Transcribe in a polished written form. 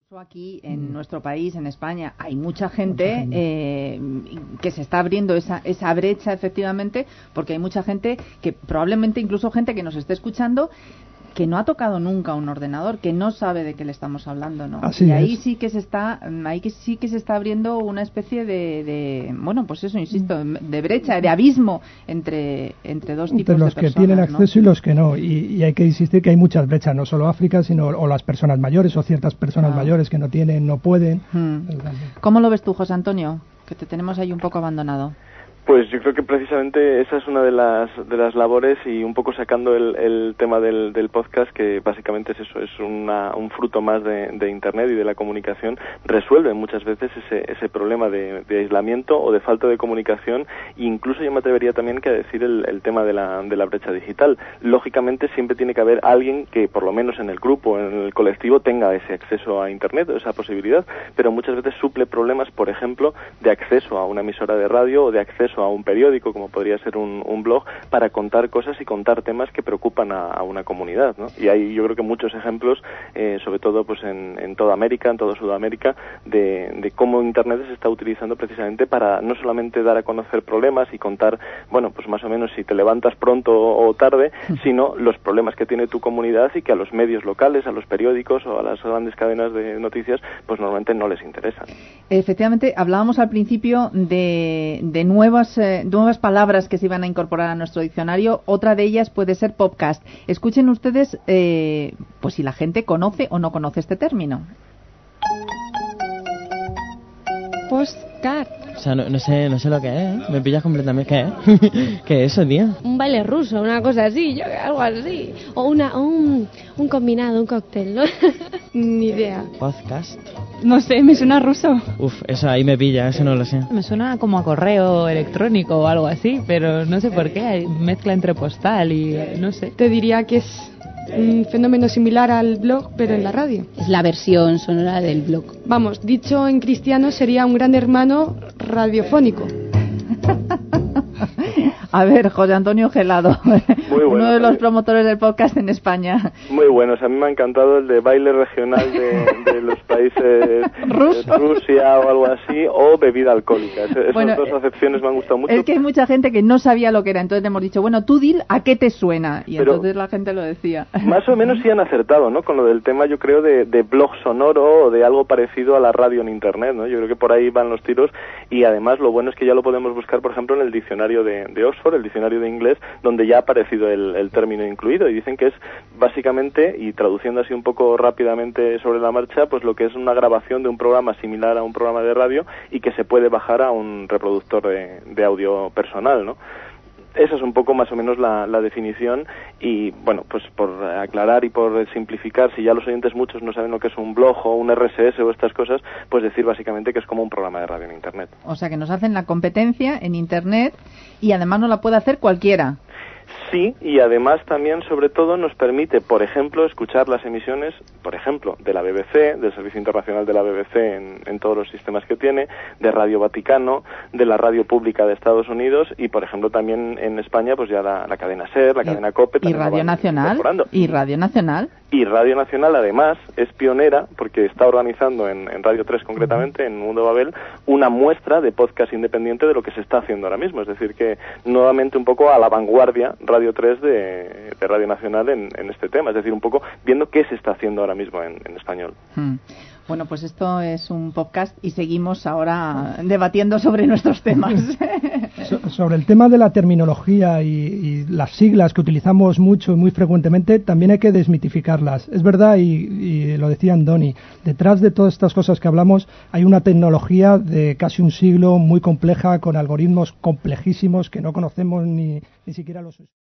Aquí en nuestro país, en España, hay mucha gente que se está abriendo esa brecha, efectivamente, porque hay mucha gente que probablemente, incluso gente que nos esté escuchando, que no ha tocado nunca un ordenador, que no sabe de qué le estamos hablando, ¿no? Así y ahí es. sí que se está abriendo una especie de bueno, pues eso, insisto, de brecha, de abismo entre dos tipos de personas, los que tienen acceso, ¿no? Y los que no, y hay que insistir que hay muchas brechas, no solo África, sino o las personas mayores o ciertas personas mayores que no tienen, no pueden. ¿Cómo lo ves tú, José Antonio? Que te tenemos ahí un poco abandonado. Pues yo creo que precisamente esa es una de las labores, y un poco sacando el tema del podcast, que básicamente es eso, es un fruto más de Internet y de la comunicación, resuelve muchas veces ese problema de aislamiento o de falta de comunicación, e incluso yo me atrevería también que a decir el tema de la brecha digital. Lógicamente siempre tiene que haber alguien que, por lo menos en el grupo, en el colectivo, tenga ese acceso a Internet o esa posibilidad, pero muchas veces suple problemas, por ejemplo, de acceso a una emisora de radio o de acceso a un periódico, como podría ser un blog, para contar cosas y contar temas que preocupan a una comunidad, ¿no? Y hay, yo creo que muchos ejemplos, sobre todo pues en toda América, en toda Sudamérica, de cómo Internet se está utilizando precisamente para no solamente dar a conocer problemas y contar, bueno, pues más o menos si te levantas pronto o tarde, sino los problemas que tiene tu comunidad, y que a los medios locales, a los periódicos o a las grandes cadenas de noticias, pues normalmente no les interesan. Efectivamente, hablábamos al principio de nuevas palabras que se iban a incorporar a nuestro diccionario. Otra de ellas puede ser podcast. Escuchen ustedes, pues si la gente conoce o no conoce este término. Postcard. O sea, no sé lo que es, ¿eh? Me pillas completamente. ¿Qué es? ¿Qué es eso, tía? Un baile ruso, una cosa así, algo así. O un combinado, un cóctel, ¿no? Ni idea. Podcast. No sé, me suena ruso. Uf, eso ahí me pilla, eso no lo sé. Me suena como a correo electrónico o algo así, pero no sé por qué. Hay mezcla entre postal y no sé. Te diría que es un fenómeno similar al blog, pero en la radio. Es la versión sonora del blog. Vamos, dicho en cristiano, sería un gran hermano radiofónico. A ver, José Antonio Gelado, Muy bueno, uno de los promotores del podcast en España. Muy buenos, a mí me ha encantado el de baile regional de los países Rusia o algo así, o bebida alcohólica. Esas dos acepciones me han gustado mucho. Es que hay mucha gente que no sabía lo que era, entonces le hemos dicho, bueno, tú dil, ¿a qué te suena? Y pero entonces la gente lo decía. Más o menos sí han acertado, ¿no? Con lo del tema, yo creo, de blog sonoro o de algo parecido a la radio en Internet, ¿no? Yo creo que por ahí van los tiros, y además lo bueno es que ya lo podemos buscar, por ejemplo, en el diccionario de Oxford, el diccionario de inglés, donde ya ha aparecido el término incluido, y dicen que es básicamente, y traduciendo así un poco rápidamente sobre la marcha, pues lo que es una grabación de un programa similar a un programa de radio y que se puede bajar a un reproductor de audio personal, ¿no? Esa es un poco más o menos la definición, y bueno, pues por aclarar y por simplificar, si ya los oyentes muchos no saben lo que es un blog o un RSS o estas cosas, pues decir básicamente que es como un programa de radio en Internet. O sea, que nos hacen la competencia en Internet y además no la puede hacer cualquiera. Sí, y además también, sobre todo, nos permite, por ejemplo, escuchar las emisiones, por ejemplo, de la BBC, del Servicio Internacional de la BBC en todos los sistemas que tiene, de Radio Vaticano, de la radio pública de Estados Unidos, y, por ejemplo, también en España, pues ya la cadena SER, la cadena COPE. Y Radio Nacional. Y Radio Nacional. Y Radio Nacional, además, es pionera, porque está organizando en Radio 3 concretamente, en Mundo Babel, una muestra de podcast independiente de lo que se está haciendo ahora mismo. Es decir, que nuevamente un poco a la vanguardia Radio 3 de Radio Nacional en este tema. Es decir, un poco viendo qué se está haciendo ahora mismo en español. Bueno, pues esto es un podcast y seguimos ahora debatiendo sobre nuestros temas. Sobre el tema de la terminología y las siglas que utilizamos mucho y muy frecuentemente, también hay que desmitificarlas. Es verdad, y lo decía Andoni, detrás de todas estas cosas que hablamos hay una tecnología de casi un siglo muy compleja, con algoritmos complejísimos que no conocemos ni siquiera los